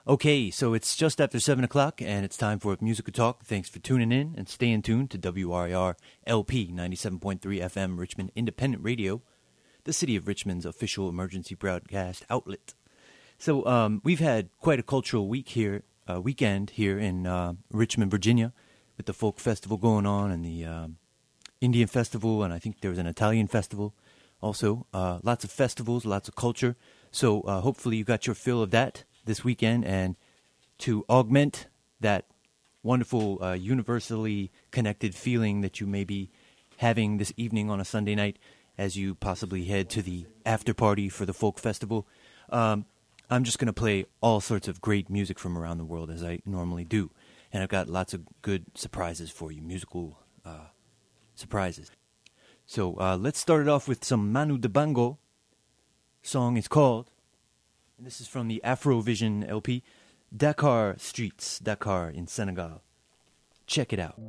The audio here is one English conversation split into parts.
Okay, so it's just after 7 o'clock, and it's time for Musical Talk. Thanks for tuning in, and staying tuned to WRIR LP 97.3 FM Richmond Independent Radio, the City of Richmond's official emergency broadcast outlet. So we've had quite a cultural weekend here in Richmond, Virginia, with the folk festival going on, and the Indian festival, and I think there was an Italian festival also. Lots of festivals, lots of culture. So hopefully you got your fill of that this weekend, and to augment that wonderful universally connected feeling that you may be having this evening on a Sunday night as you possibly head to the after party for the folk festival, I'm just going to play all sorts of great music from around the world as I normally do, and I've got lots of good surprises for you, musical surprises. So let's start it off with some Manu Dibango. Song is called, and this is from the Afrovision LP, Dakar Streets, Dakar in Senegal. Check it out.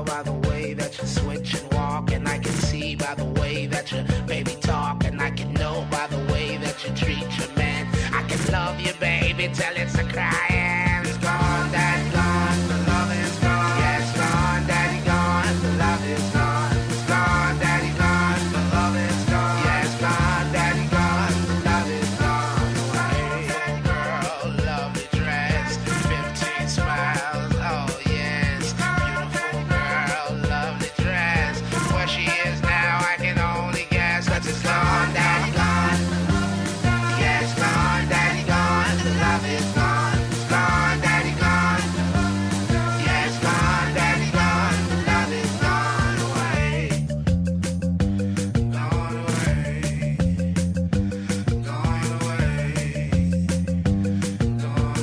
by the way that you switch and walk, and I can see by the way that you baby talk, and I can know by the way that you treat your man. I can love you, baby, till it's a crying. It's gone, daddy gone, the love is gone. Yeah, it's gone, daddy gone, the love is gone. It's gone, daddy gone, the love is gone. Yeah, it's gone, daddy gone, the love is gone away. Girl, lovely dress, 15 smiles, oh yes. Beautiful girl, lovely dress. Where she is now, I can only guess. 'Cause it's gone, daddy gone. Yeah, it's gone, daddy gone, the love is gone. It's gone, daddy gone. Yeah, it's gone, daddy gone, the love is gone away. Gone away. Gone away. Gone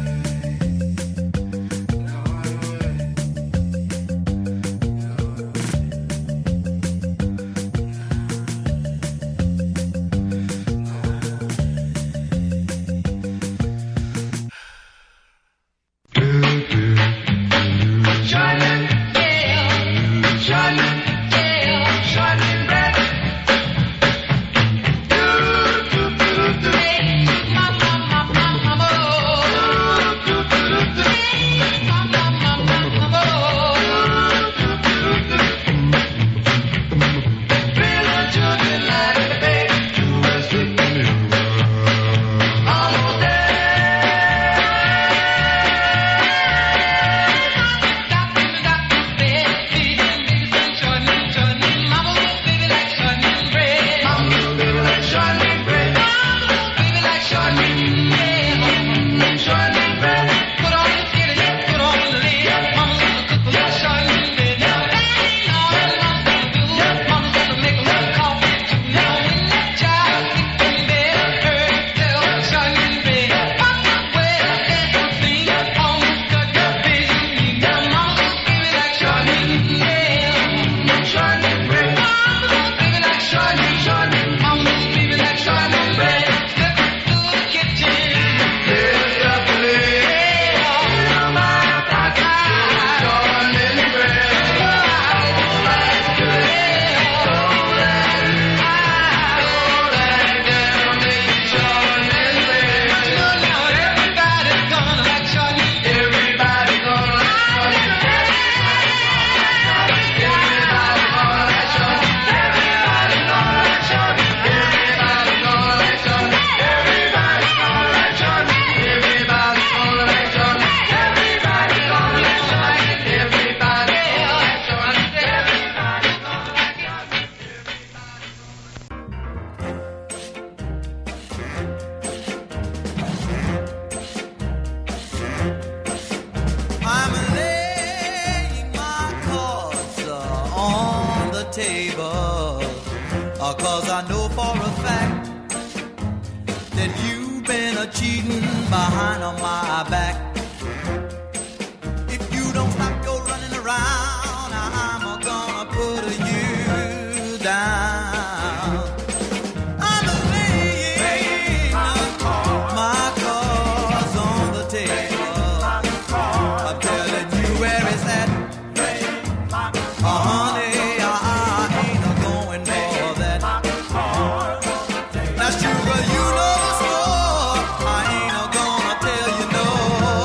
table, 'cause I know for a fact that you've been cheating behind on my back. If you don't stop your running around, I'm gonna put you down. I'm laying my cards on the table. I'm telling you where it's at. Honey, now sugar, you know the score. I ain't gonna tell you no.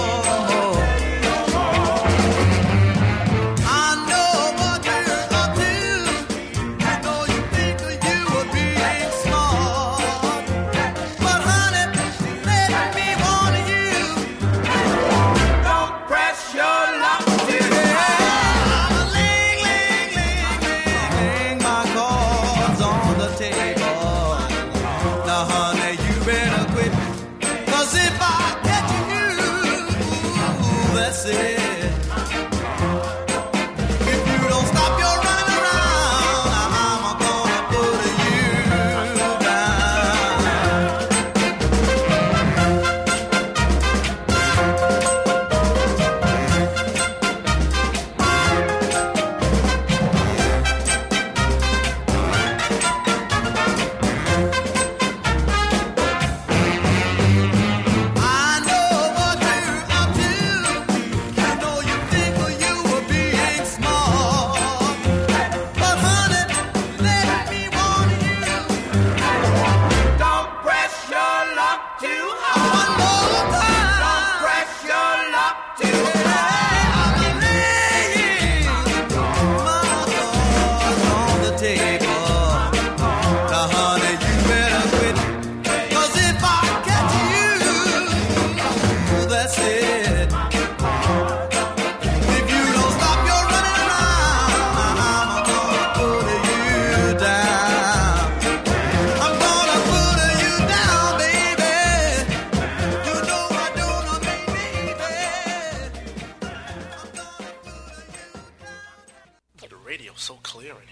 radio so clear in here.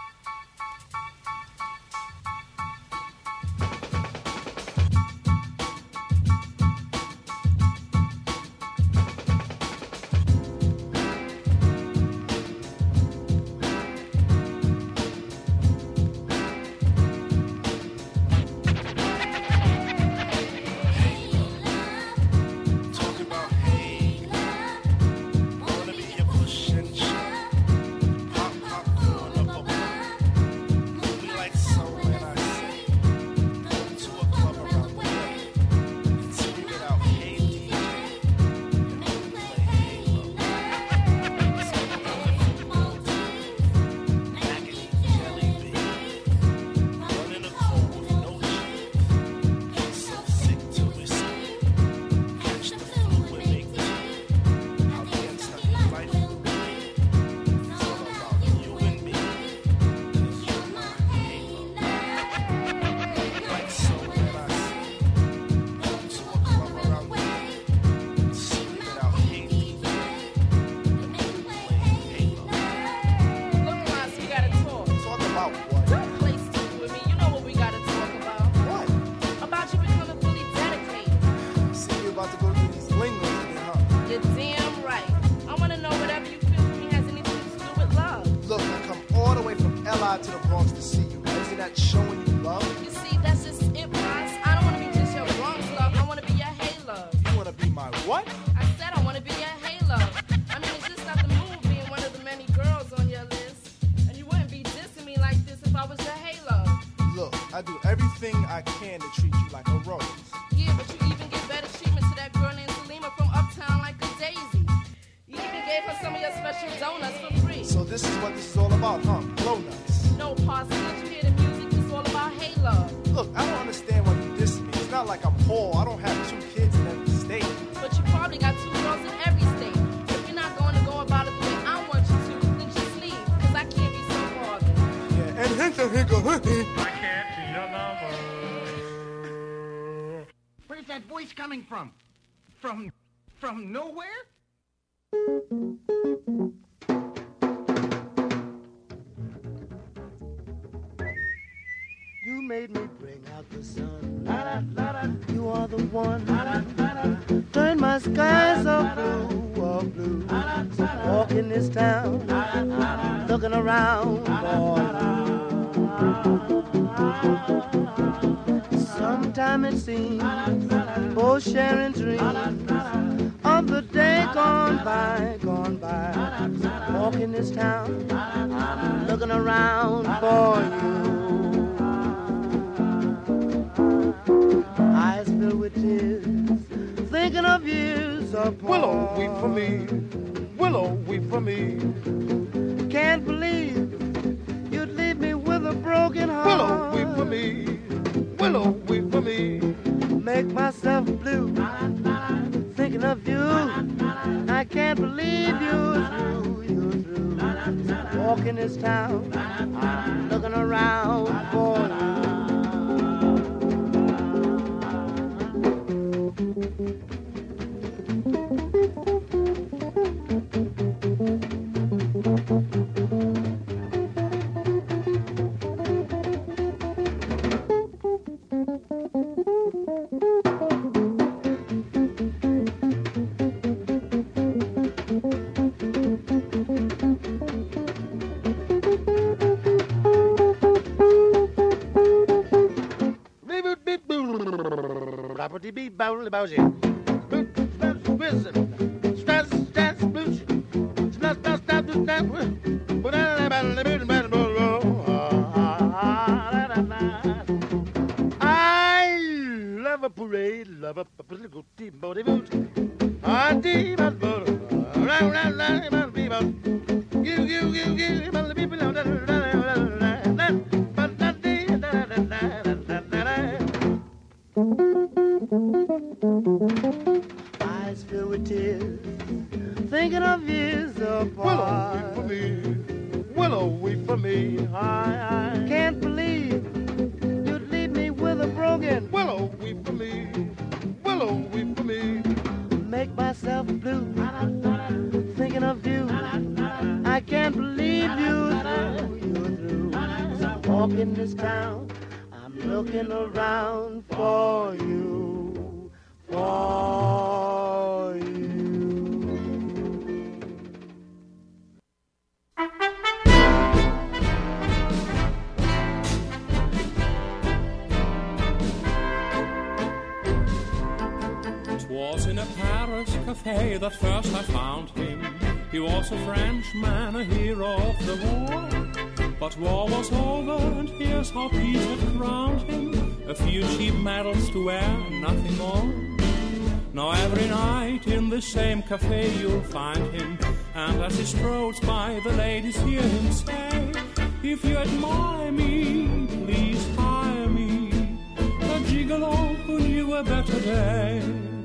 To the Bronx to see you. Isn't that showing you love? You see, that's just it, Bronx. I don't want to be just your Bronx love. I want to be your hey love. You want to be my what? I said I want to be your hey love. I mean, it's just not the move being one of the many girls on your list. And you wouldn't be dissing me like this if I was your hey love. Look, I do everything I can to treat you like a rose. Yeah, but you even give better treatment to that girl named Salima from Uptown like a daisy. You even gave her some of your special donuts for free. So this is what this is all about, huh? Blow nuts. No, Parsley, did you hear the music? It's all about hey love. Look, I don't understand why you diss me. It's not like I'm poor. I don't have 2 kids in every state. But you probably got 2 girls in every state. If you're not going to go about it the way I want you to, then just leave, because I can't be so bothered. Yeah, and hinka. I can't see your number. Where's that voice coming from? From nowhere? You made me bring out the sun. You are the one. Turn my skies of blue. Walk in this town, looking around for you. Sometime it seems, both sharing dreams of the day gone by. Walk in this town, looking around for you. Eyes filled with tears, thinking of years apart. Willow, weep for me. Willow, weep for me. Can't believe you'd leave me with a broken heart. Willow, weep for me. Willow, weep for me. Make myself blue, thinking of you. I can't believe you're through. Walking this town, looking around for you. Eyes filled with tears, thinking of years apart. Willow, weep for me. Willow, weep for me. I can't believe you'd leave me with a broken. Willow, weep for me. Willow, weep for me. Make myself blue, thinking of you. I I can't believe you're through. As I walk in this town, I'm looking around for you, for you. Was in a Paris cafe that first I found him. He was a Frenchman, a hero of the war. But war was over, and here's how peace had crowned him. A few cheap medals to wear, nothing more. Now every night in the same cafe you'll find him, and as he strolls by, the ladies hear him say, if you admire me, please hire me, a gigolo who knew a better day.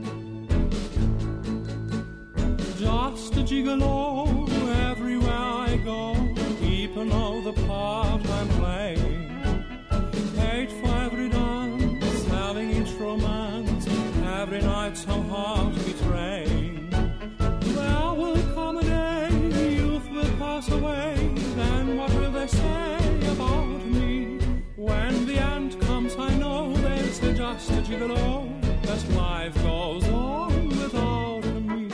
Just a gigolo everywhere I go, people know the part I'm playing. Paid for every dance, having each romance, every night some heart betraying. There will come a day, youth will pass away, then what will they say about me? When the end comes I know they'll say just a gigolo, as life goes on without me.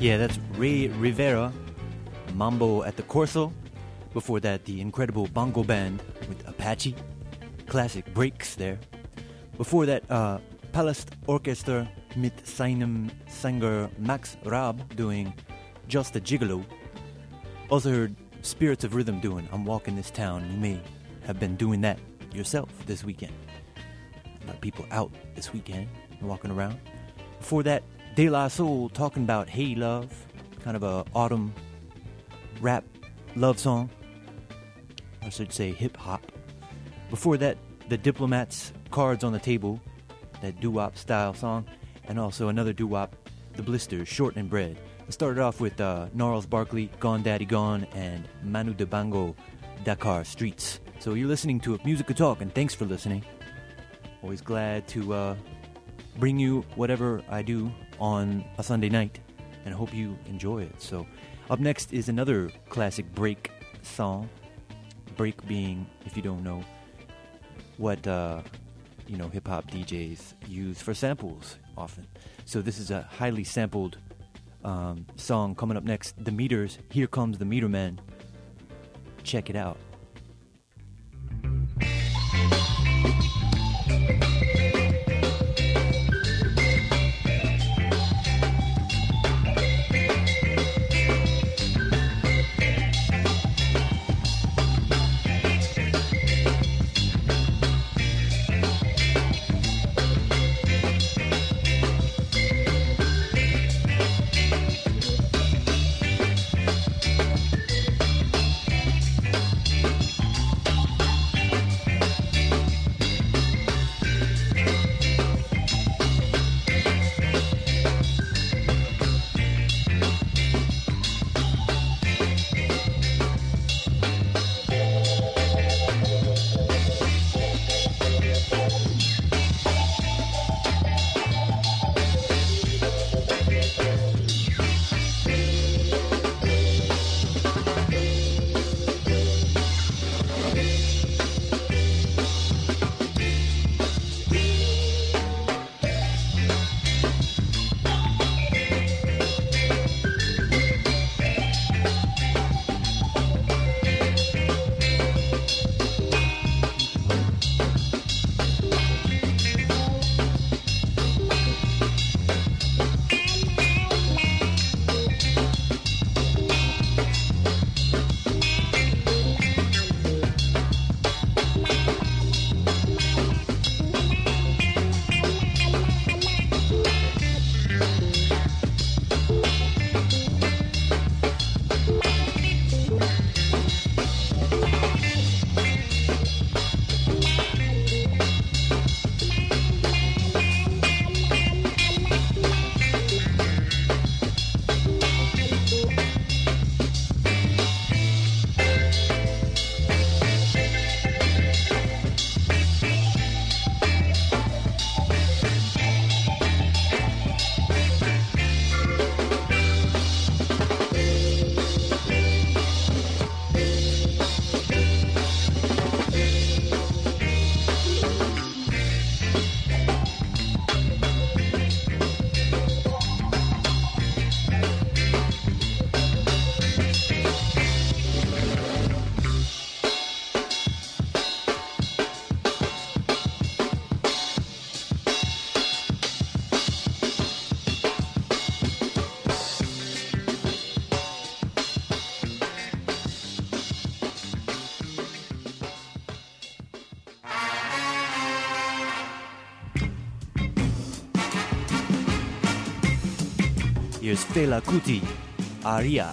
Yeah, that's Ray Rivera, Mambo at the Corso. Before that, the incredible Bongo Band with Apache. Classic breaks there. Before that, Palast Orchestra mit seinem Sänger Max Raab doing Just a Gigolo. Also heard Spirits of Rhythm doing I'm Walking This Town. You may have been doing that yourself this weekend. A lot of people out this weekend walking around. Before that, De La Soul talking about Hey Love, kind of a autumn rap love song. I should say hip hop. Before that, the Diplomats, Cards on the Table, that doo-wop style song, and also another doo-wop, The Blisters, Short and Bread. I started off with Gnarls Barkley, Gone Daddy Gone, and Manu Dibango, Dakar Streets. So you're listening to Musica Talk, and thanks for listening. Always glad to bring you whatever I do on a Sunday night, and I hope you enjoy it. So up next is another classic break song. Break being, if you don't know, what hip-hop DJs use for samples often. So this is a highly sampled song coming up next. The Meters, Here Comes the Meter Man. Check it out. Here's Fela Kuti, Aria.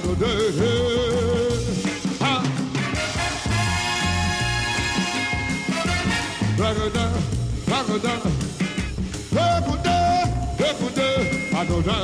do do ha ragoda ragoda ragoda ragoda I do do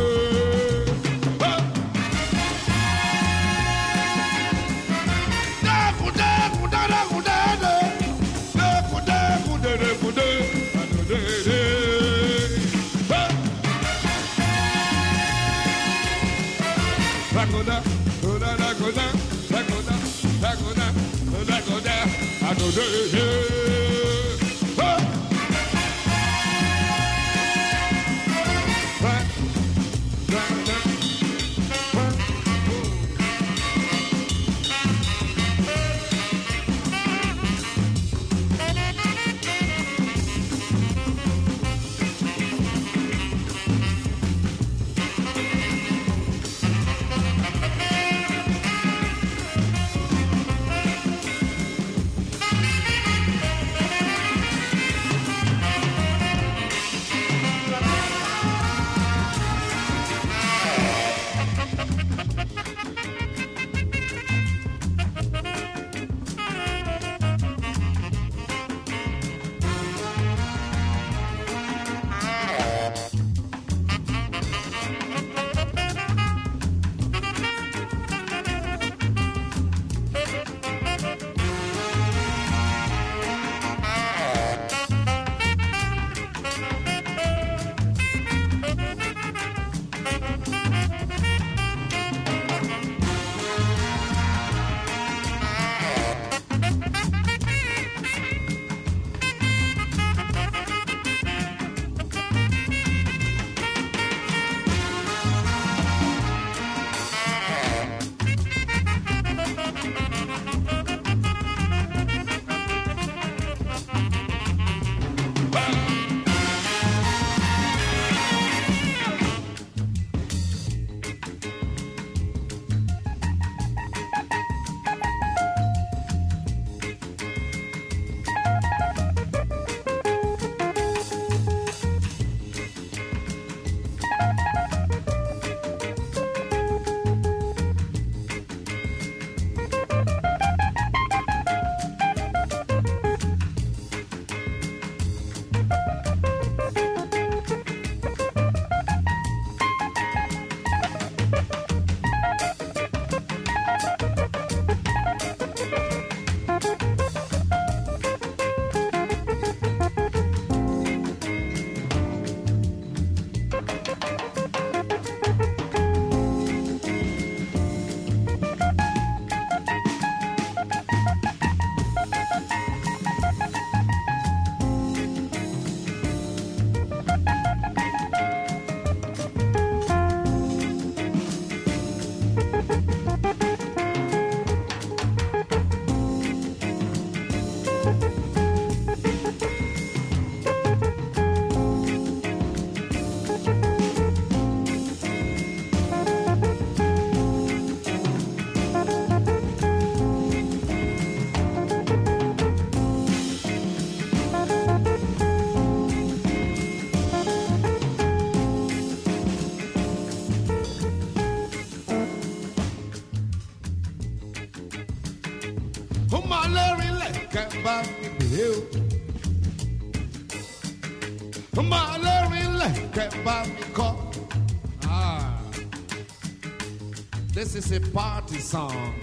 This is a party song.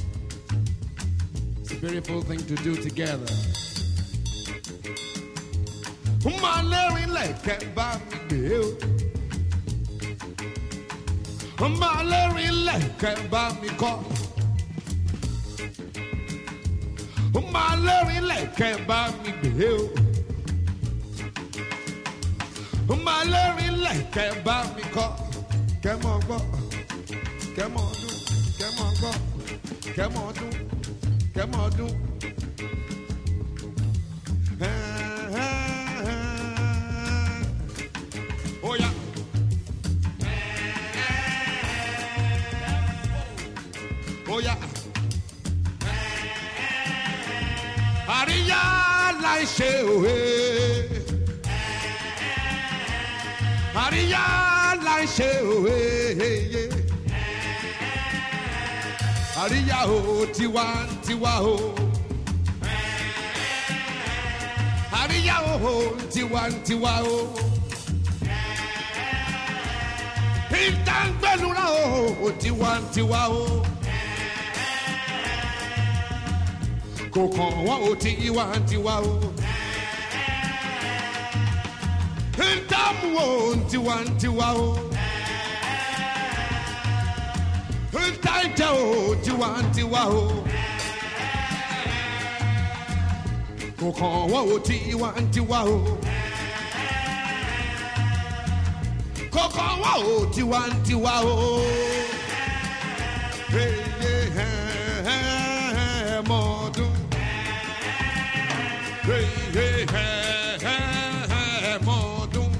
It's a beautiful thing to do together. Come on, go. Come on, do. Come on, go. Come on, do. Come on, do. Oh, yeah. Oh, yeah. Ariya lai shewe. Ariya lai shewe. Àríyá o, tiwantiwa o. Àríyá o, tiwantiwa o. Ìtàngbẹ̀lúra o, tiwantiwa o. Kò kàn wọ́n o, tiwantiwa o. Ìtàmú o, tiwantiwa o. Ìtàjà o, tiwantiwa o. Kò kàn wọ́n o, tiwantiwa o. Kò kàn wọ́n o, tiwantiwa o. Mọ́dún. Mọ́dún.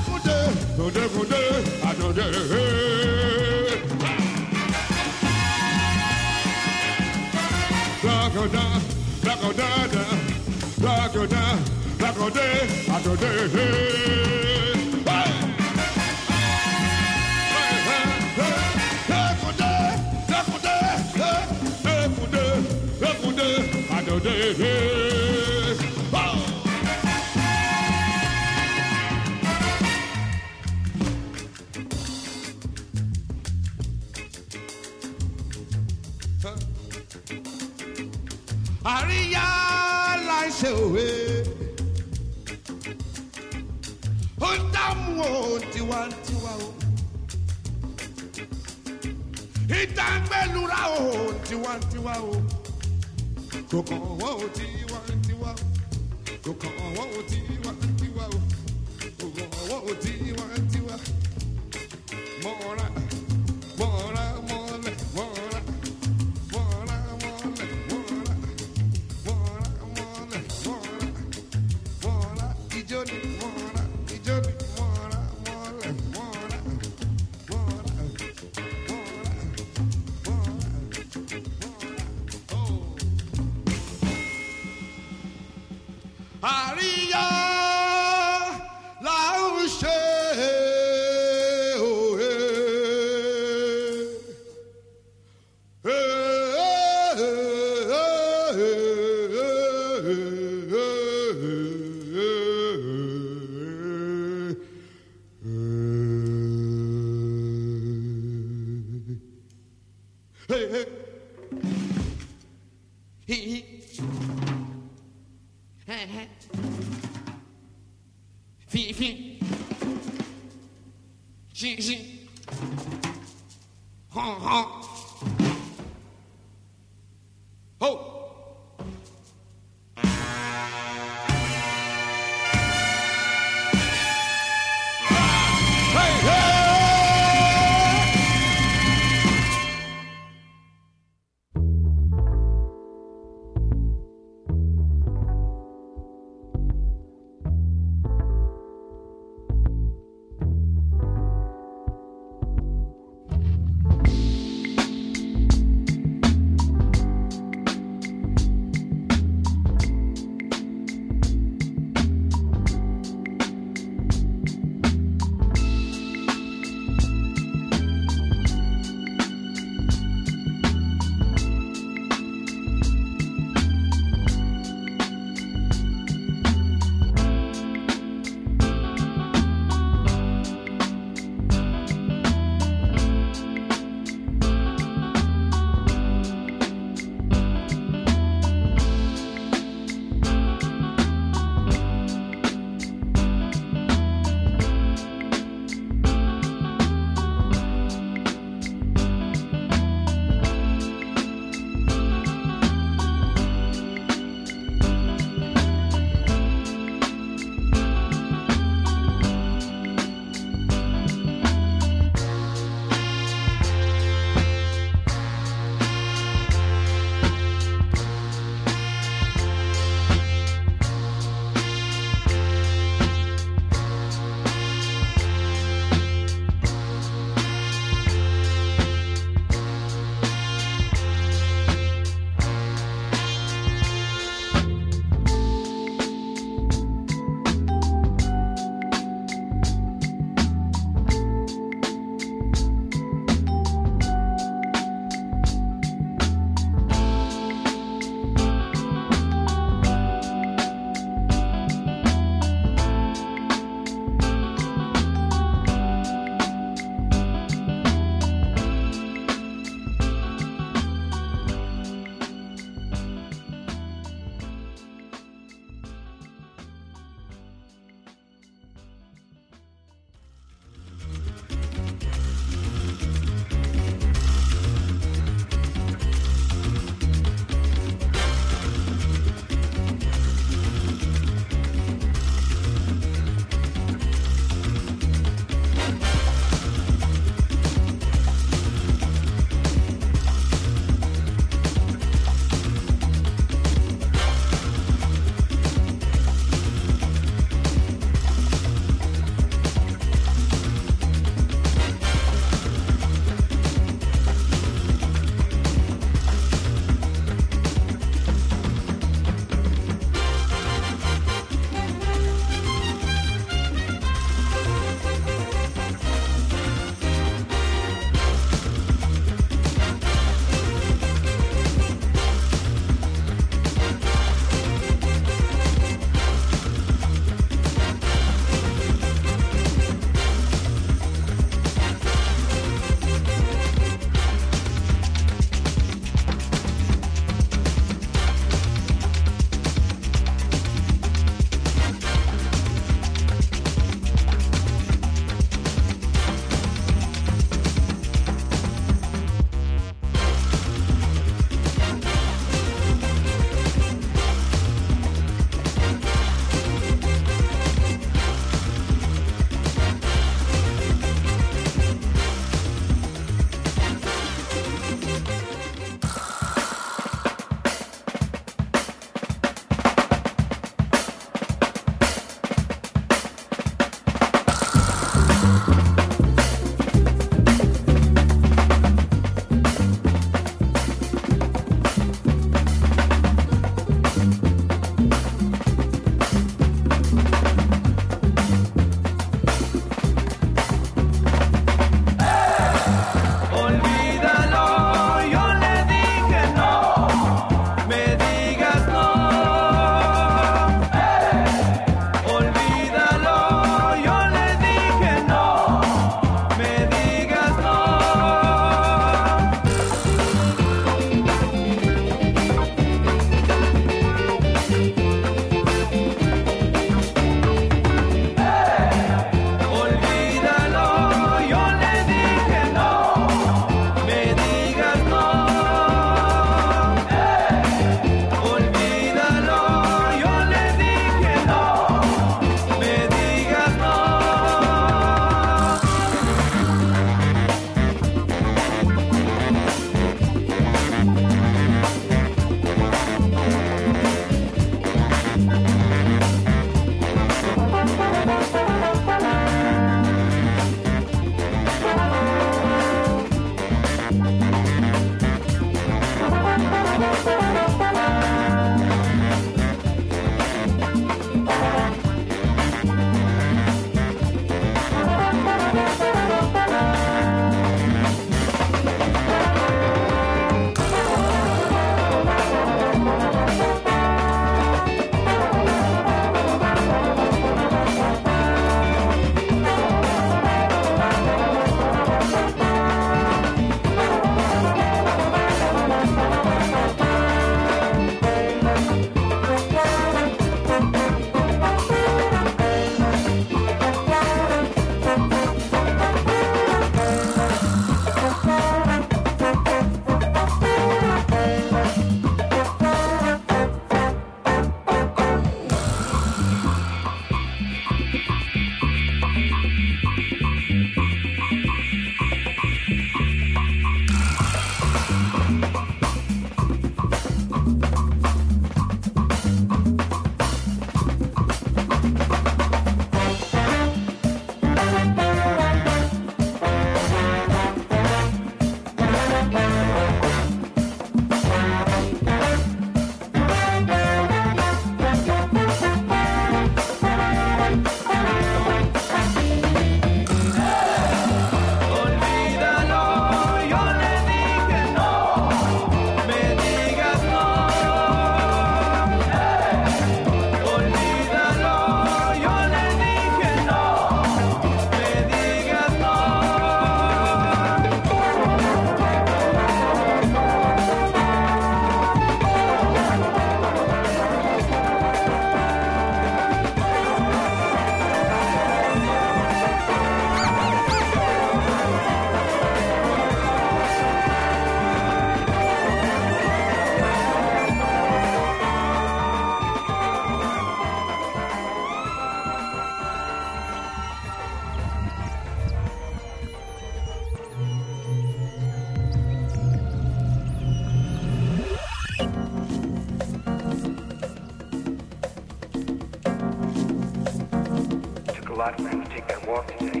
lot for him to take that walk today.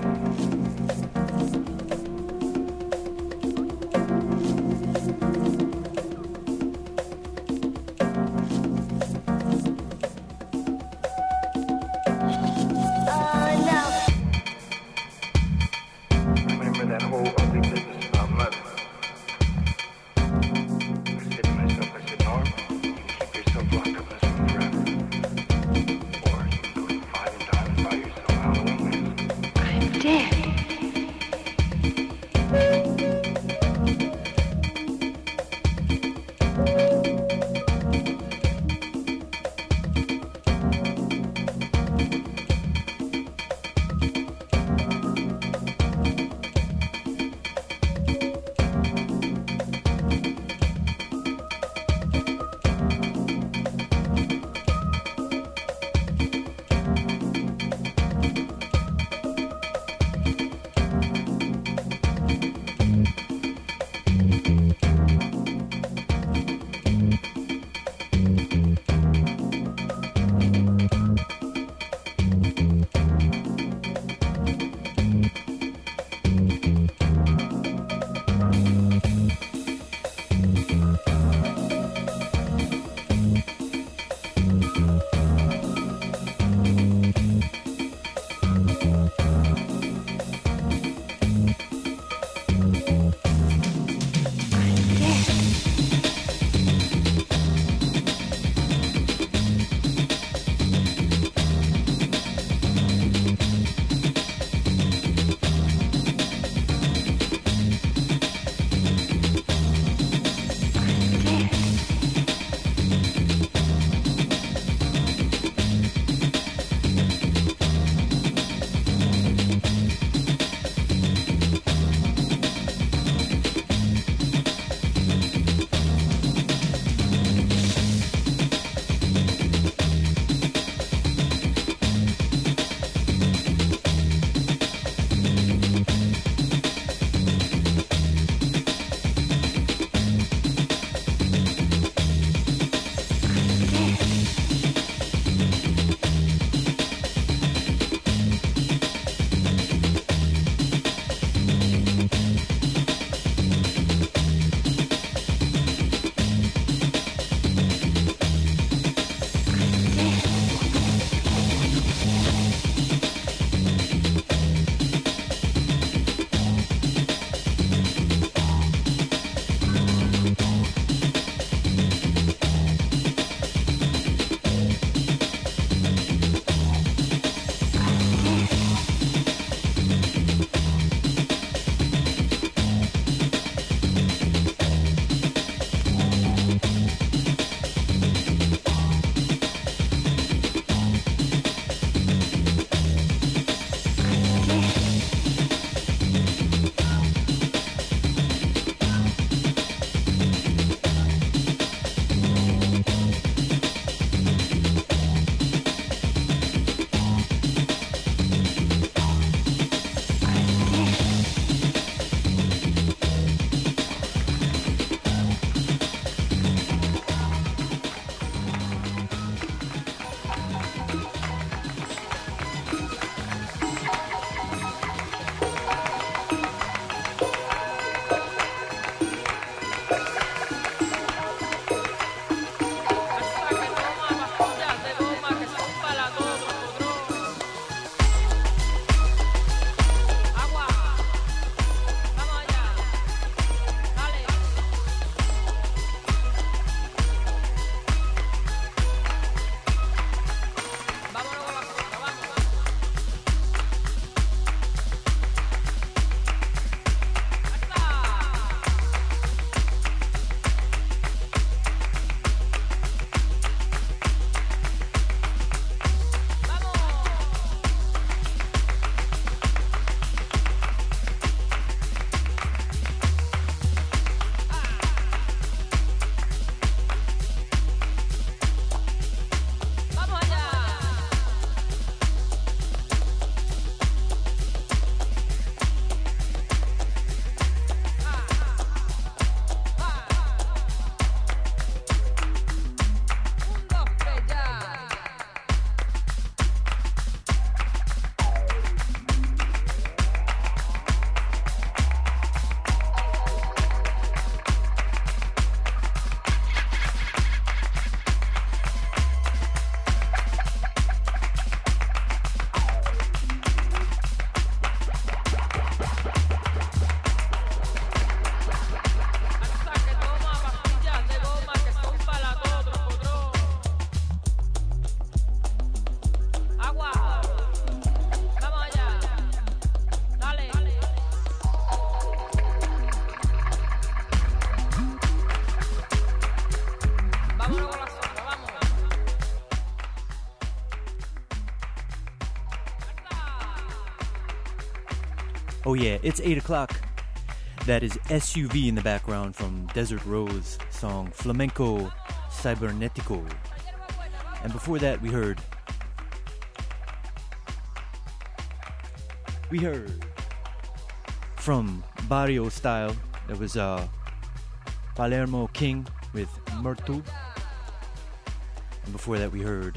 Remember that whole ugly business about mother. I said to myself, Norm, you can keep yourself locked up in this room forever. Or you can go to Five and Dime and buy yourself Halloween mask. Oh yeah, it's 8 o'clock. That is SUV in the background from Desert Rose song Flamenco Cibernetico. And before that we heard from Barrio Style, there was Palermo King with Myrtle. And before that we heard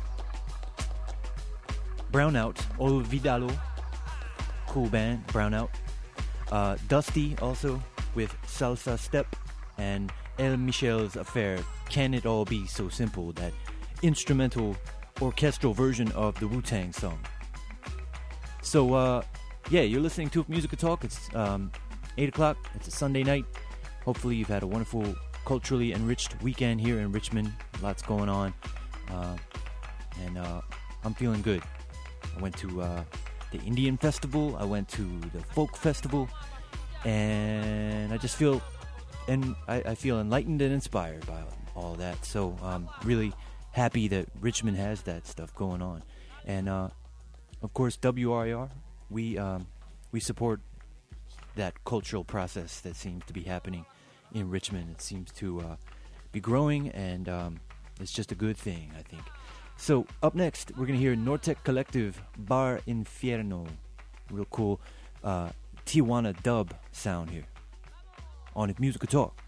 Brownout, Olvidalo, cool band, Brownout. Dusty also with Salsa Step, and El Michel's Affair, Can It All Be So Simple, that instrumental orchestral version of the Wu-Tang song. So yeah, you're listening to Musica Talk. It's 8 o'clock, it's a Sunday night. Hopefully you've had a wonderful, culturally enriched weekend here in Richmond. Lots going on, and I'm feeling good. I went to the Indian Festival, I went to the Folk Festival, and I just feel, and I feel enlightened and inspired by all that. So I'm really happy that Richmond has that stuff going on. And of course, WRIR, we support that cultural process that seems to be happening in Richmond. It seems to be growing, and it's just a good thing, I think. So, up next, we're going to hear Nortec Collective, Bar Infierno. Real cool Tijuana dub sound here on Musica Talk.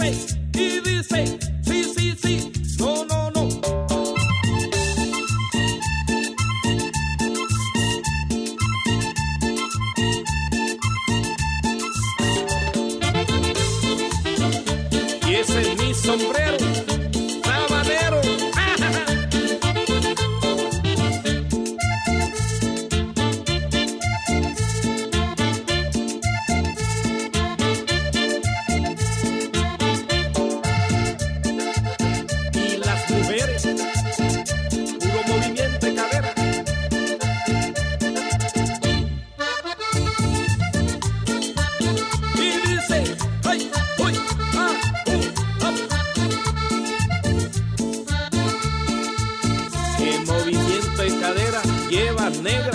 y dice, sí, sí, sí, no, no, no. Y ese es mi sombrero, sabanero. Y las mujeres, puro movimiento de cadera. Y dice, ay, uy, qué movimiento de cadera llevas, negra.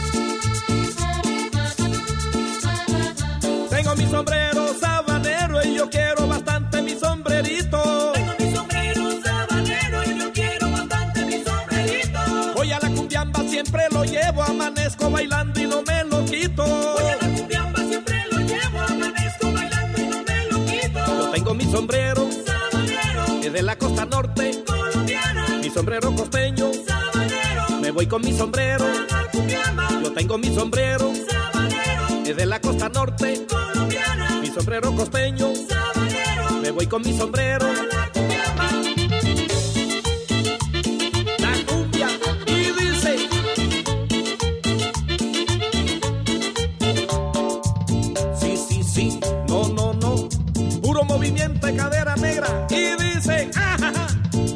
Tengo mi sombrero sabanero y yo quiero bastante mi sombrerito. Tengo mi sombrero sabanero y yo quiero bastante mi sombrerito. Voy a la cumbiamba, siempre lo llevo, amanezco bailando y no me lo quito. Voy a la cumbiamba, siempre lo llevo, amanezco bailando y no me lo quito. Yo tengo mi sombrero sabanero, es de la costa norte colombiana. Mi sombrero costeño sabanero, me voy con mi sombrero a la cumbiamba. Yo tengo mi sombrero sabanero, es de la costa norte colombiana. Mi sombrero costeño sabanero, me voy con mi sombrero a la cumbiamba. La cumbia y dice, sí, sí, sí, no, no, no, puro movimiento de cadera negra. Y dice, ajaja.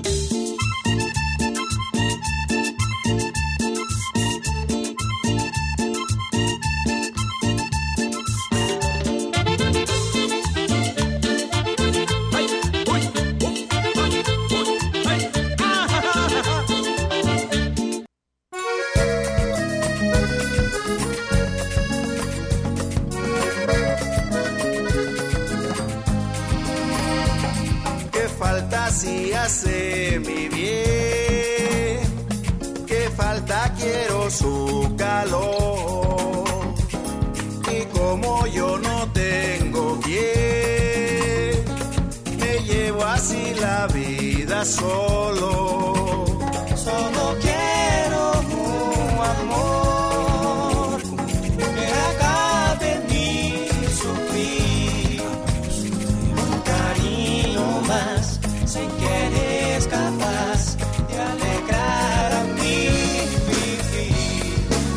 Qué falta si hace mi bien, qué falta quiero su calor. Y como yo no tengo quien, me llevo así la vida solo. Solo quiero un amor que acabe mi sufrir, un cariño más, sé que eres capaz de alegrar a mi vivir.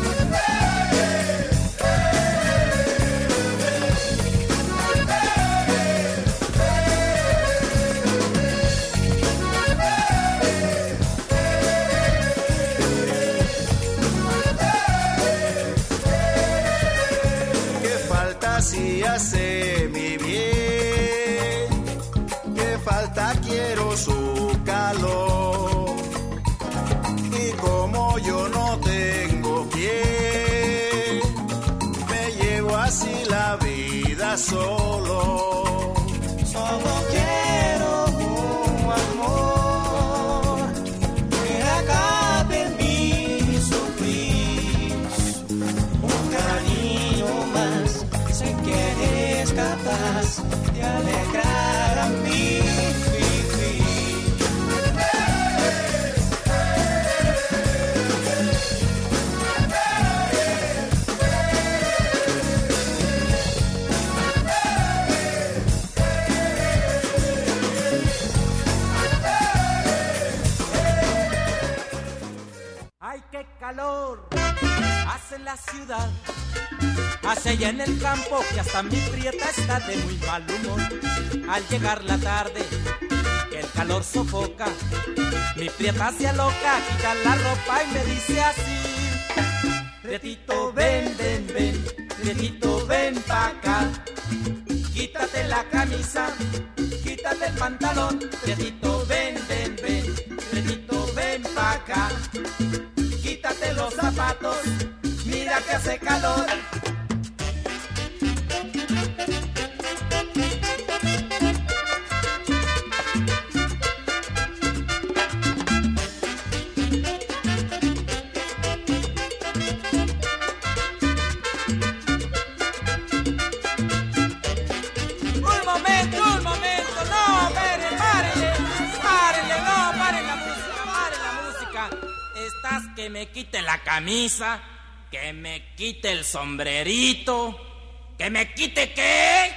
Qué falta si hace mi bien, qué falta quiero su calor. Y como yo no tengo quien, me llevo así la vida solo. Solo quiero un amor que acabe mi sufrir, un cariño más, sé que eres capaz de alegrar a mi vivir. ¡Ay, qué calor hace en la ciudad! Hace allá en el campo que hasta mi prieta está de muy mal humor. Al llegar la tarde, que el calor sofoca, mi prieta se aloca, quita la ropa y me dice así: Prietito, ven, ven, ven, Prietito, ven pa' acá. Quítate la camisa, quítate el pantalón. Prietito, ven, ven, ven, Prietito, ven pa' acá. Quítate los zapatos, mira que hace calor. Un momento, no. que me quite la camisa, que me quite el sombrerito, que me quite ¿qué?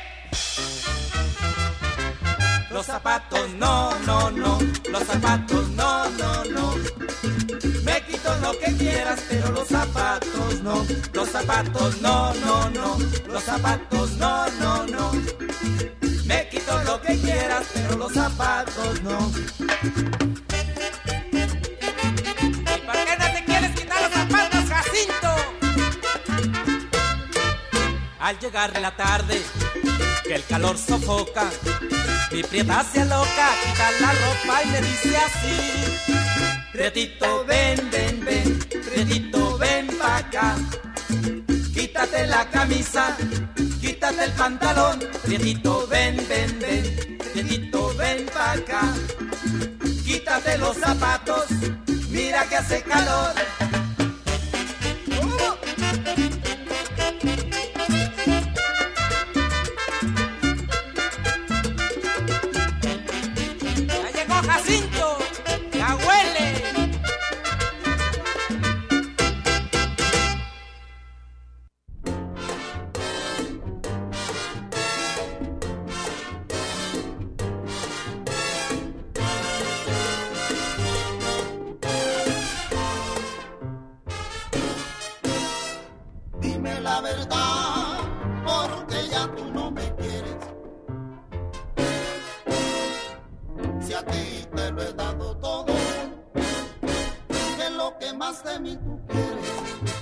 Los zapatos, no, no, no, los zapatos, no, no, no. Me quito lo que quieras, pero los zapatos no. Los zapatos, no, no, no, los zapatos, no, no, no. Me quito lo que quieras, pero los zapatos no. ¿Y por qué no te quieres quitar los zapatos, Jacinto? Al llegar la tarde, que el calor sofoca, mi prieta se aloca, quita la ropa y me dice así: Prietito, ven, ven, ven, Prietito, ven pa' acá. Quítate la camisa, quítate el pantalón. Prietito, ven, ven, ven, Prietito, ven pa' acá. Quítate los zapatos, mira que hace calor. Jacinto, ya huele. Dime la verdad, porque ya tú no me quieres. Si a ti te lo he dado todo, ¿qué es lo que más de mí tú quieres?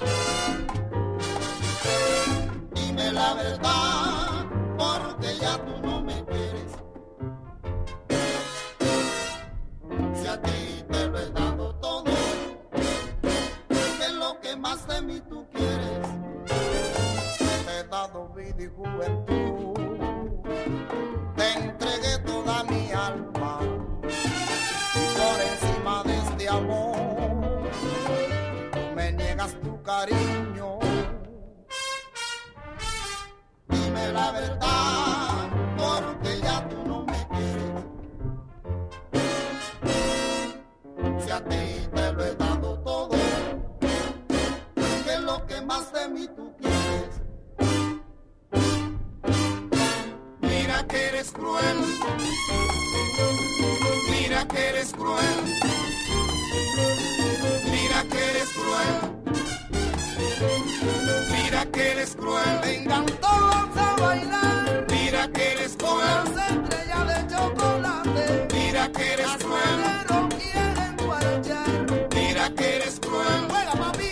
Dime la verdad, porque ya tú no me quieres. Si a ti te lo he dado todo, ¿qué es lo que más de mí tú quieres? Te he dado vida y juventud, te entregué toda mi alma. Por encima de este amor, tú me niegas tu cariño. Dime la verdad, porque ya tú no me quieres. Si a ti te lo he dado todo, ¿qué es lo que más de mí tú quieres? Mira que eres cruel. Mira que eres cruel, mira que eres cruel, mira que eres cruel. Vengan todos a bailar, mira que eres cruel, estrella de chocolate, mira que eres cruel, pero quieren guarachar, mira que eres cruel. Juega, papi.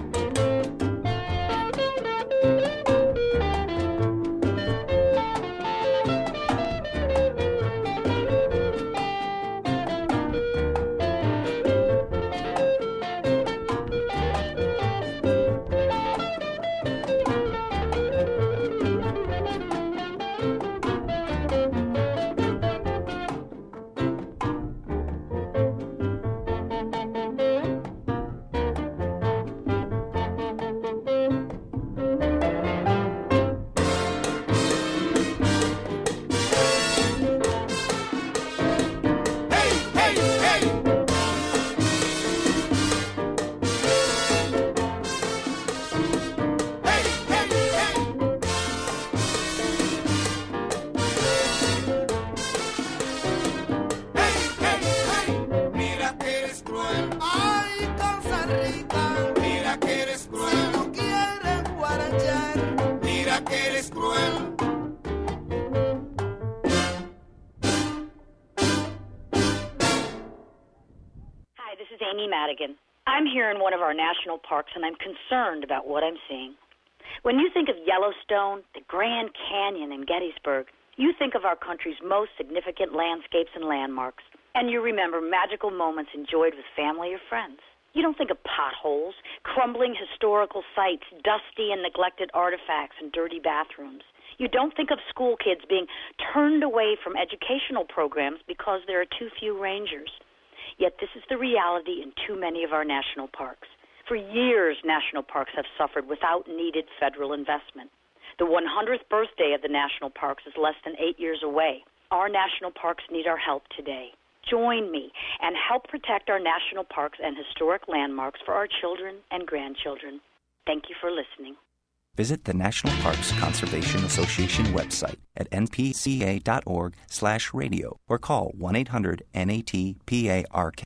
Madigan. I'm here in one of our national parks, and I'm concerned about what I'm seeing. When you think of Yellowstone, the Grand Canyon, and Gettysburg, you think of our country's most significant landscapes and landmarks, and you remember magical moments enjoyed with family or friends. You don't think of potholes, crumbling historical sites, dusty and neglected artifacts, and dirty bathrooms. You don't think of school kids being turned away from educational programs because there are too few rangers. Yet this is the reality in too many of our national parks. For years, national parks have suffered without needed federal investment. The 100th birthday of the national parks is less than 8 years away. Our national parks need our help today. Join me and help protect our national parks and historic landmarks for our children and grandchildren. Thank you for listening. Visit the National Parks Conservation Association website at npca.org/radio or call 1-800-NAT-PARK.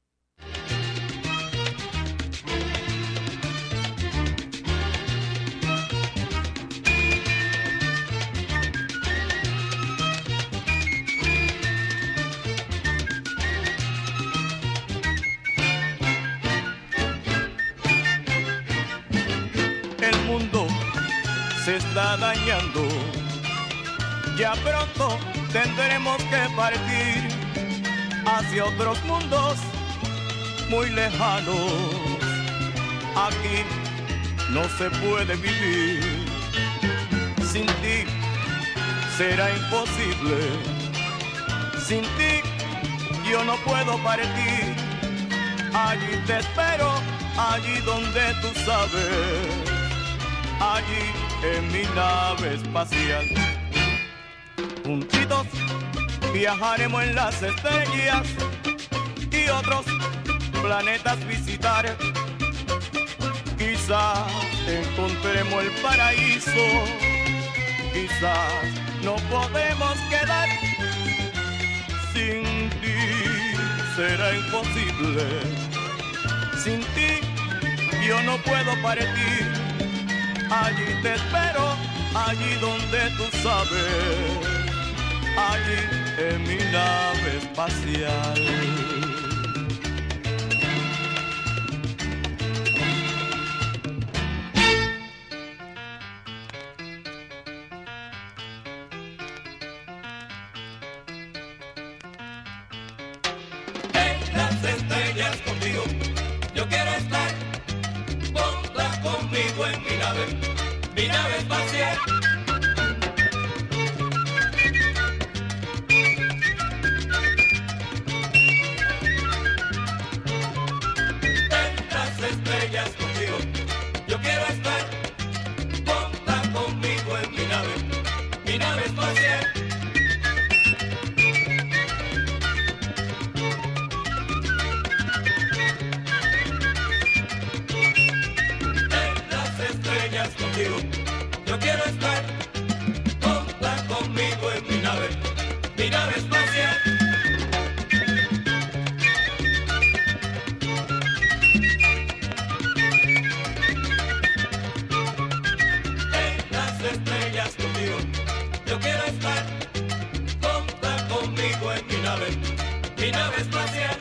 El mundo se está dañando, ya pronto tendremos que partir hacia otros mundos muy lejanos. Aquí no se puede vivir, sin ti será imposible, sin ti yo no puedo partir. Allí te espero, allí donde tú sabes, allí en mi nave espacial. Juntitos viajaremos en las estrellas y otros planetas visitar. Quizás encontremos el paraíso, quizás no podemos quedar. Sin ti será imposible, sin ti yo no puedo partir. Allí te espero, allí donde tú sabes, allí en mi nave espacial. En las estrellas contigo, yo quiero estar. Ponla conmigo en mi nave espacial. En las estrellas contigo, yo quiero estar. Ponla conmigo en mi nave espacial. Contigo, yo quiero estar. Ponla conmigo en mi nave espacial. En las estrellas contigo, yo quiero estar. Ponla conmigo en mi nave espacial.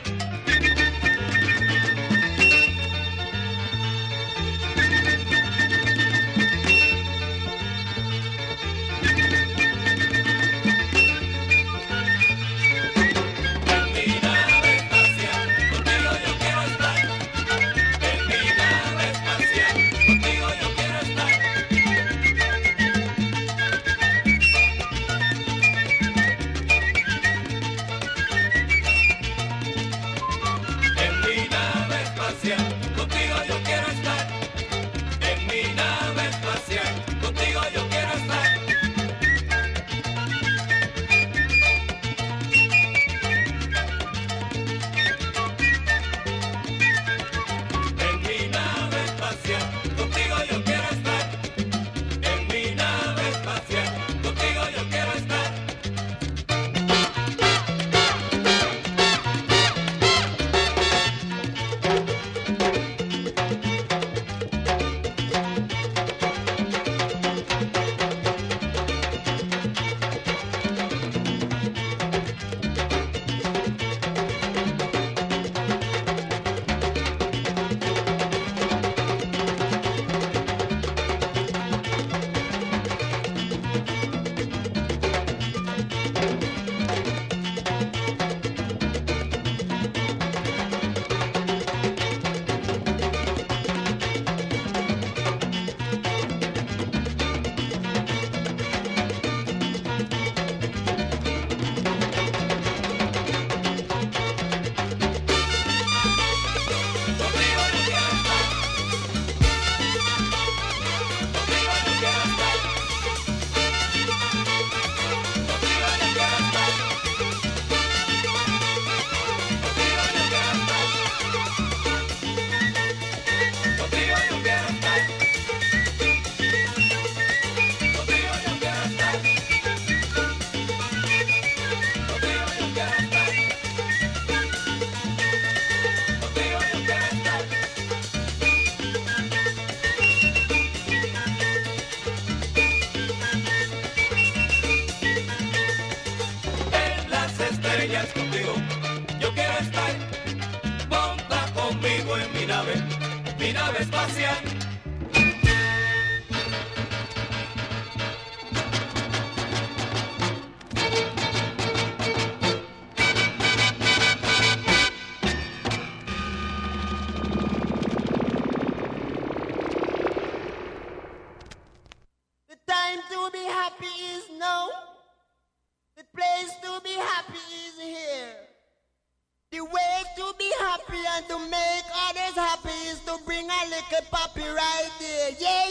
is known. The place to be happy is here. The way to be happy and to make others happy is to bring a little puppy right there. Yeah,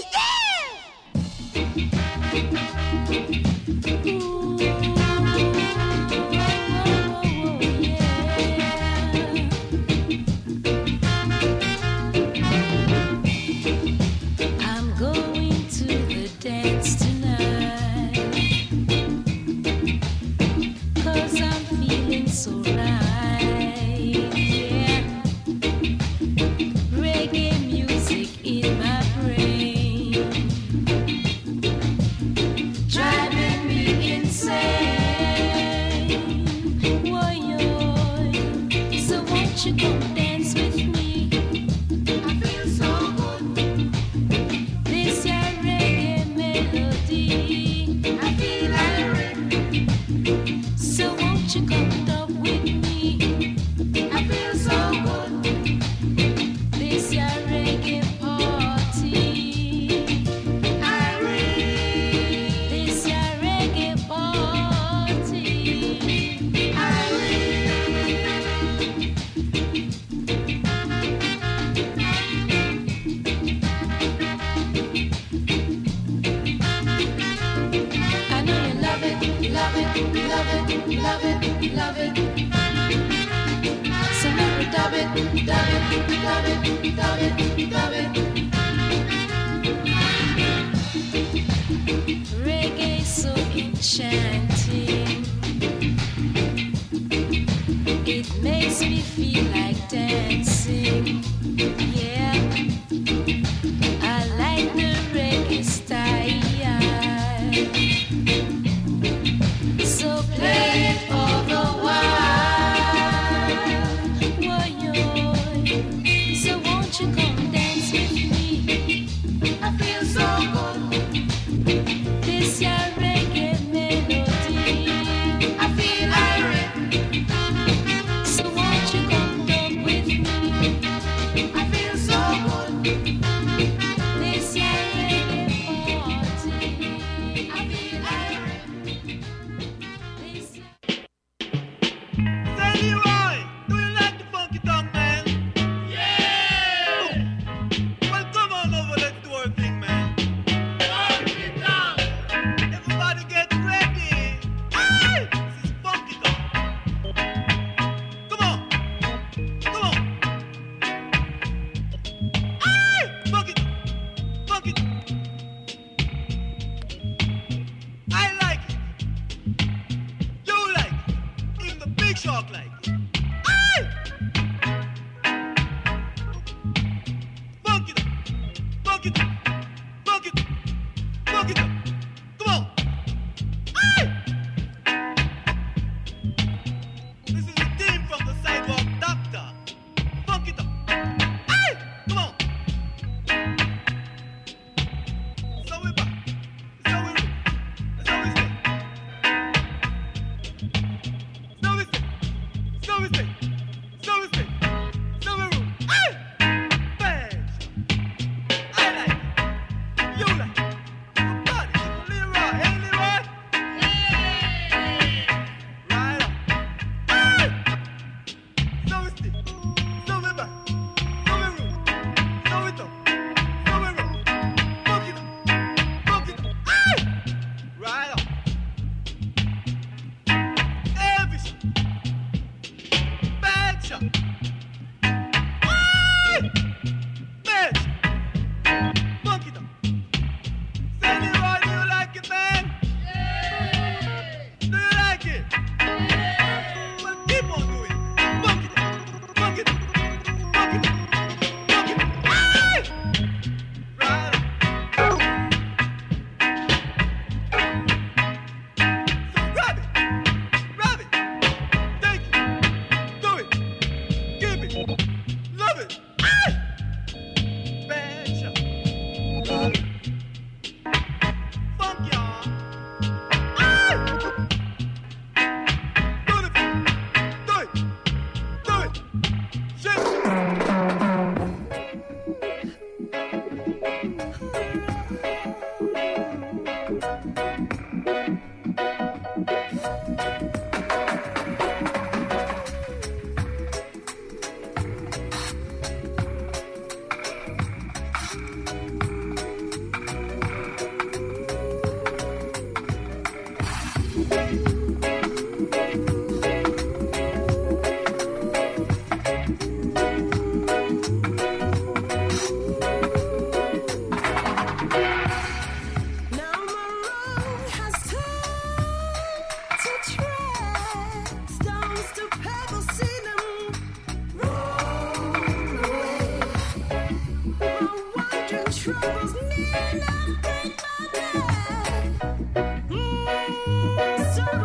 I'm going to the dance tonight, 'cause I'm feeling so right, yeah. Reggae music in my brain, driving me insane. Whoa, so won't you come dance with me? I feel so good. This your reggae melody, I feel irate. So won't you come up with me? I feel so good. This your reggae party, irate. This your reggae party, irate. I know you love it, love it, love it, love it, love it. So let me dub it, dub it, dub it, dub it, dub it. Reggae so enchanting. It makes me feel like dancing. Yeah, I like the reggae style. So play it all the while. Whoa, so won't you come dance with me? I feel so good. This your reggae melody, I feel irate. So won't you come up with me? I feel so good. This your reggae party, I feel irate. Say, Leroy, do you like the funky tongue, man? Yeah! Well, come on over, let's do our thing, man. Funky tongue! Everybody get ready! Aye! This is funky tongue. Come on! Come on! Aye! Funky tongue! Funky tongue! I like it. You like it. Even the big shark like it. Aye! Funk it up. Funk it up. Funk it up. Funk it up. Come on. Aye! This is a team from the Sidewalk Doctor. Funk it up. Aye! Come on. So we back. So we root. So we stay. So we stay. So we stay. So we stay. So we root. Aye! Bang! I like it. You like it. Everybody, Leroy. Hey, Leroy. Right on. Aye! So we stay. So we back. So we root. So we talk. So we root. Funk it up. Funk it up. Aye! Right on. Hey!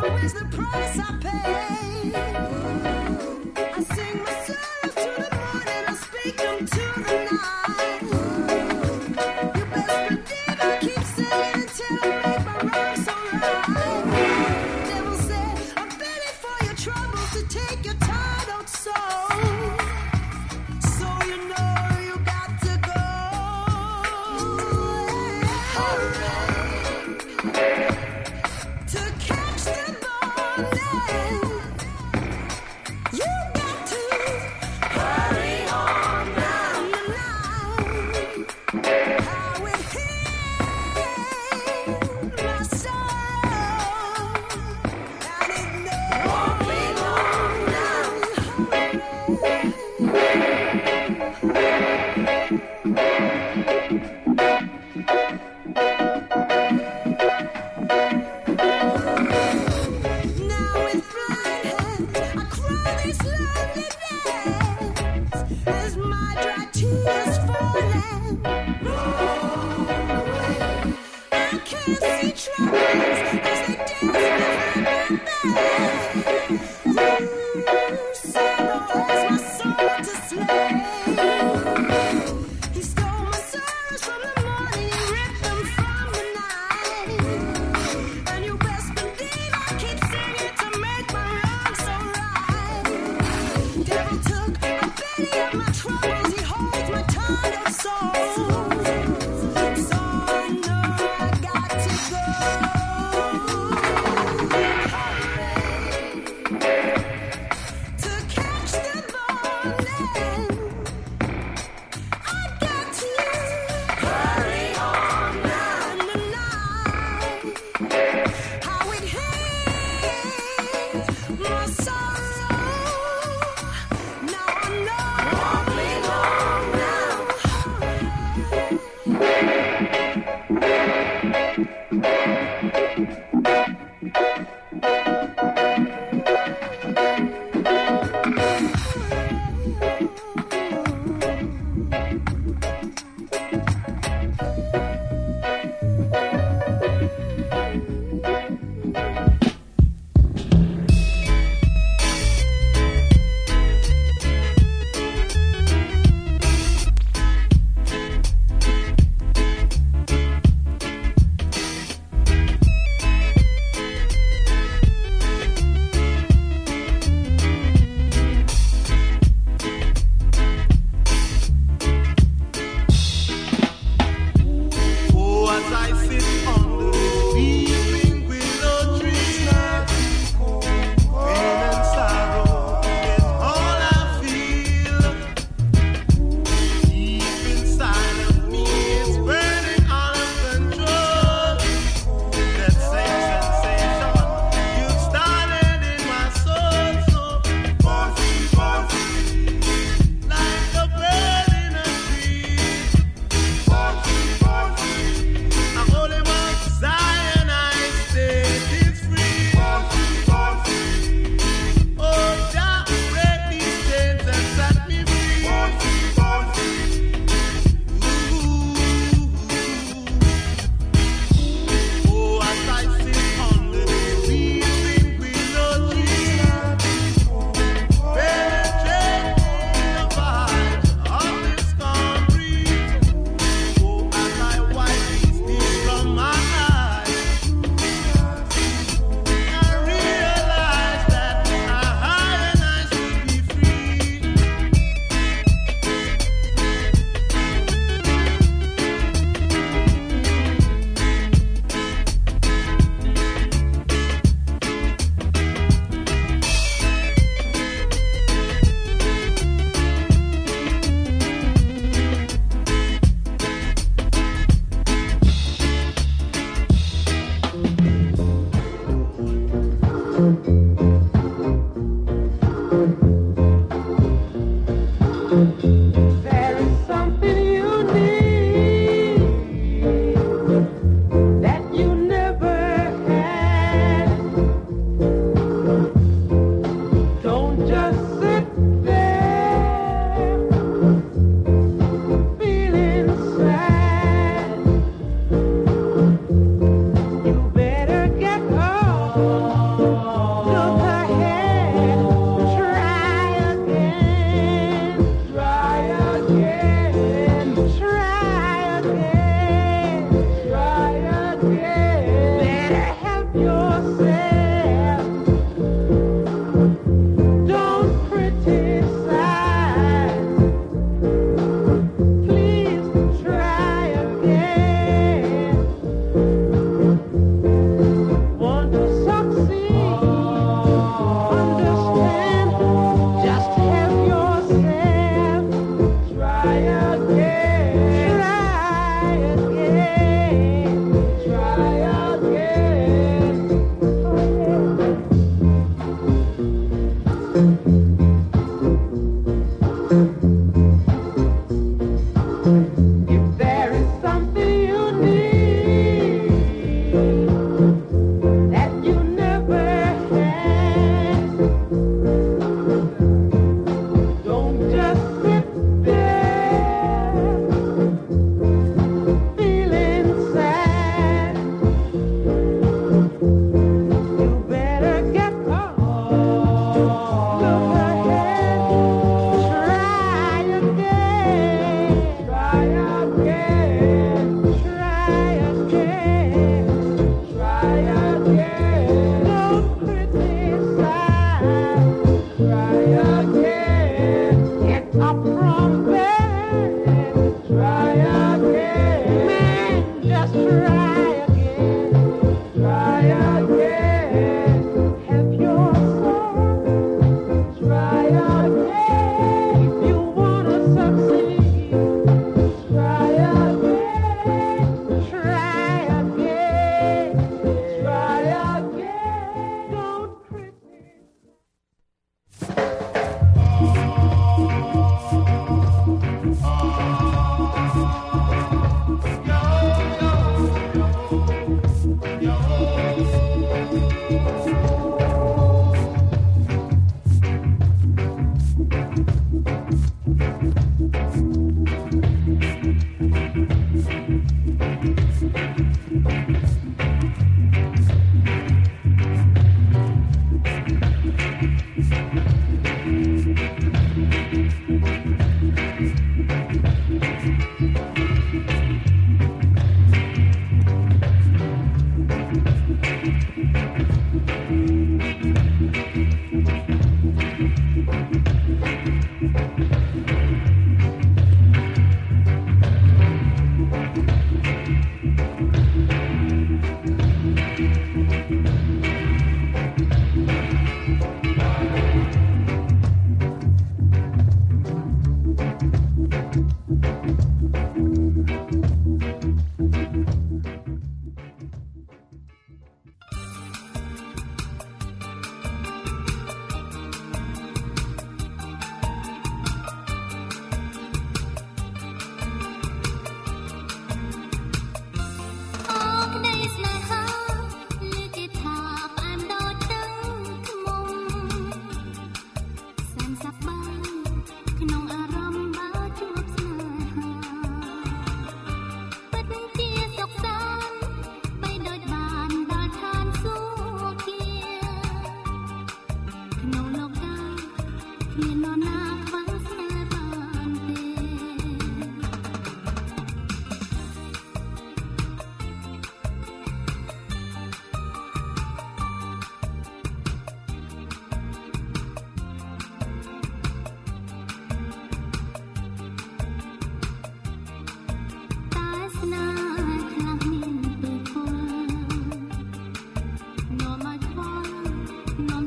You better get home.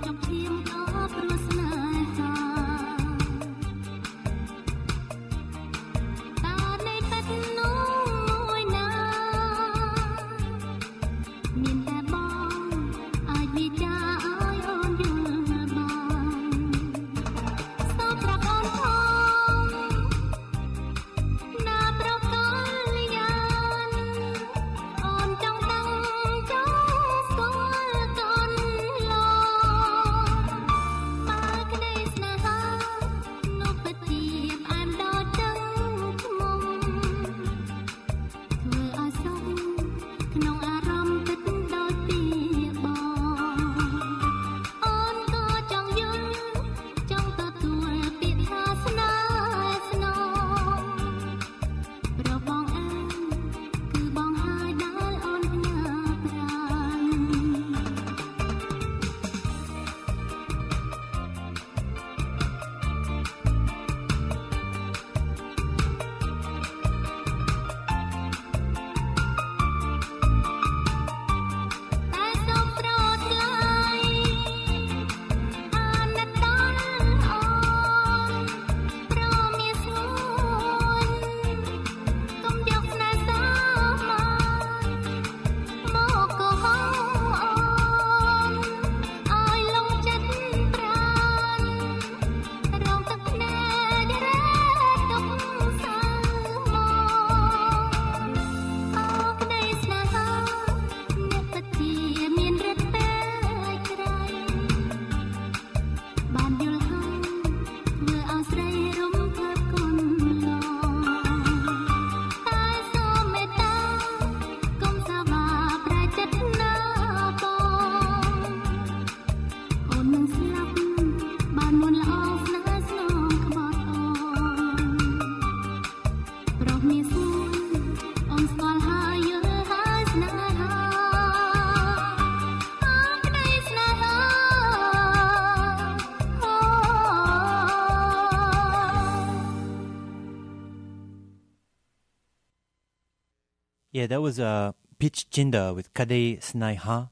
Yeah, that was Pitch Jinda with Kadai Snaiha.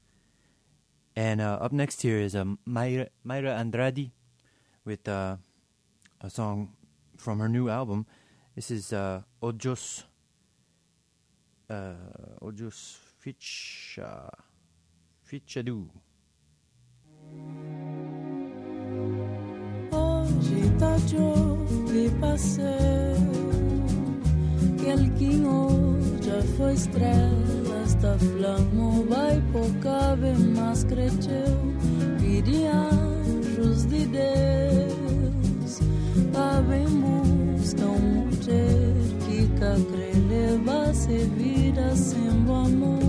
And up next here is Mayra Andrade with a song from her new album. This is Ojos Fichadu. Hoje tá de passeio, quelquinho já foi estrela, esta flama vai por cabe, mas cresceu, pedi anjos de Deus, para em busca uma mulher que cacre levasse vida sem amor.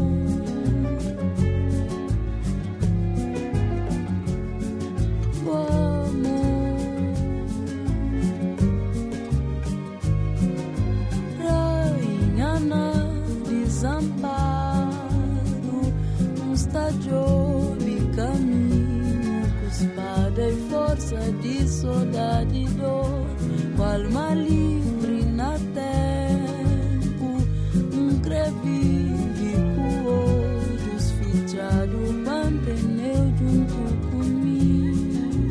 De caminho, com espada e força de saudade e dor, com alma livre na tempo, vive com olhos fechados, panteneu junto comigo.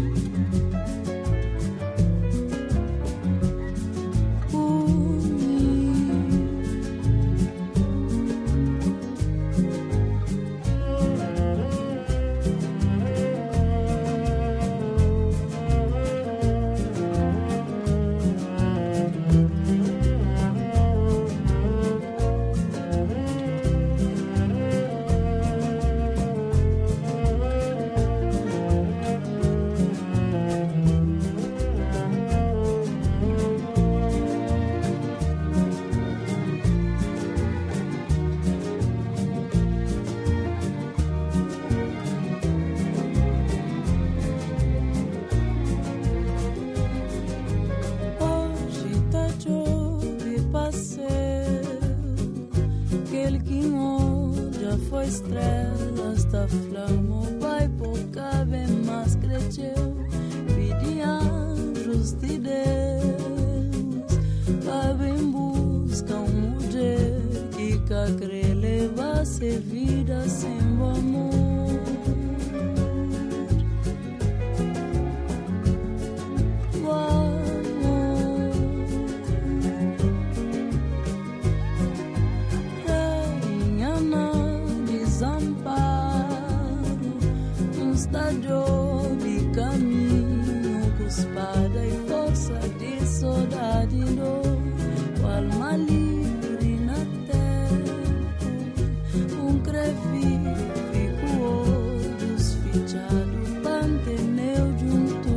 Estrelas da flama vai por cabe, mas cresceu, pedi anjos de Deus, para em busca uma mulher que cacre levasse vida sem amor. stagioni cammino con spada e forza di soldati noi, qual malibri na tempo, un crevi picuoso sficiato panteneu junto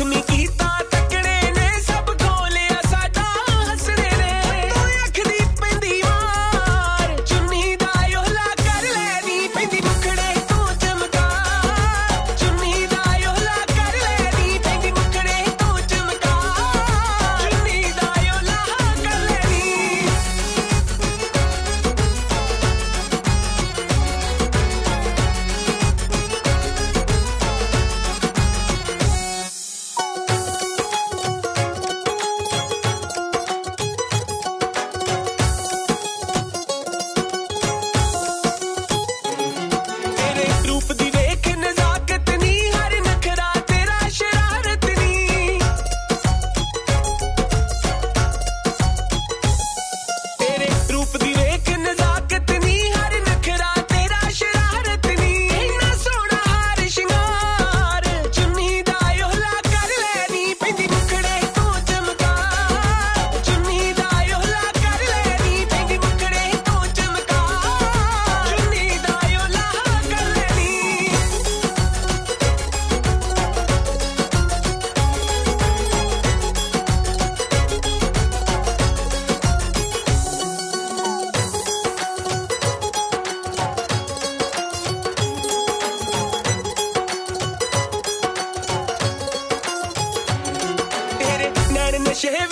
ਜ਼ਖਮੀ ਕੀਤਾ ਤੱਕੜੇ ਨੇ ਸਭ ਖੋਲਿਆ ਸਾਡਾ ਹੱਸਣੇ ਨੇ ਤੂੰ ਅੱਖ ਦੀ ਪੈਂਦੀ ਮਾਰ ਚੁੰਨੀ ਦਾ ਯੋਲਾ ਕਰ ਲੈਣੀ ਪੈਂਦੀ ਮੁਖੜੇ ਤੂੰ ਚਮਕਾ ਚੁੰਨੀ ਦਾ ਯੋਲਾ ਕਰ ਲੈਣੀ ਪੈਂਦੀ ਮੁਖੜੇ ਤੂੰ ਚਮਕਾ ਚੁੰਨੀ ਦਾ ਯੋਲਾ ਕਰ ਲੈਣੀ ਤੇਰੇ ਰੂਪ ਦੀ ਵੇਖ ਨਜ਼ਾਕਤ ਨੀ ਹਰ ਨਖਰਾ ਤੇਰਾ ਸ਼ਰਾਰਤ ਨੀ ਤੇਰੇ ਰੂਪ ਦੀ ਵੇਖ ਨਜ਼ਾਕਤ ਨੀ ਹਰ ਨਖਰਾ ਤੇਰਾ ਸ਼ਰਾਰਤ ਨੀ ਇੰਨਾ ਸੋਹਣਾ ਹਾਰ ਸ਼ਿੰਗਾਰ ਚੁੰਨੀ ਦਾ ਯੋਲਾ ਕਰ ਲੈਣੀ ਪੈਂਦੀ ਮੁਖੜੇ ਤੂੰ ਚਮਕਾ ਚੁੰਨੀ ਦਾ ਯੋਲਾ ਕਰ ਲੈਣੀ ਪੈਂਦੀ ਮੁਖੜੇ ਤੂੰ ਚਮਕਾ ਚੁੰਨੀ ਦਾ ਯੋਲਾ ਕਰ ਲੈਣੀ ਤੇਰੇ ਨੈਣ ਨਸ਼ੇ